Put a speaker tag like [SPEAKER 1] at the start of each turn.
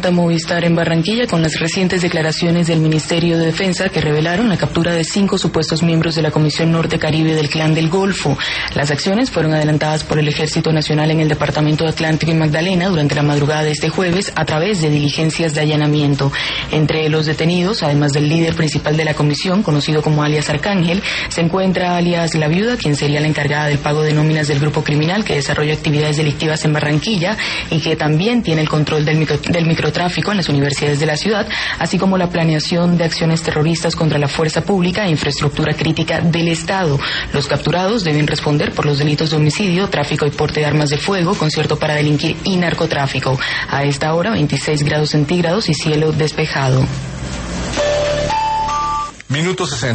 [SPEAKER 1] Movistar en Barranquilla con las recientes declaraciones del Ministerio de Defensa que revelaron la captura de 5 supuestos miembros de la Comisión Norte Caribe del Clan del Golfo. Las acciones fueron adelantadas por el Ejército Nacional en el Departamento de Atlántico y Magdalena durante la madrugada de este jueves a través de diligencias de allanamiento. Entre los detenidos, además del líder principal de la comisión, conocido como alias Arcángel, se encuentra alias La Viuda, quien sería la encargada del pago de nóminas del grupo criminal que desarrolla actividades delictivas en Barranquilla y que también tiene el control del microtráfico en las universidades de la ciudad, así como la planeación de acciones terroristas contra la fuerza pública e infraestructura crítica del Estado. Los capturados deben responder por los delitos de homicidio, tráfico y porte de armas de fuego, concierto para delinquir y narcotráfico. A esta hora, 26 grados centígrados y cielo despejado.
[SPEAKER 2] Minuto 60.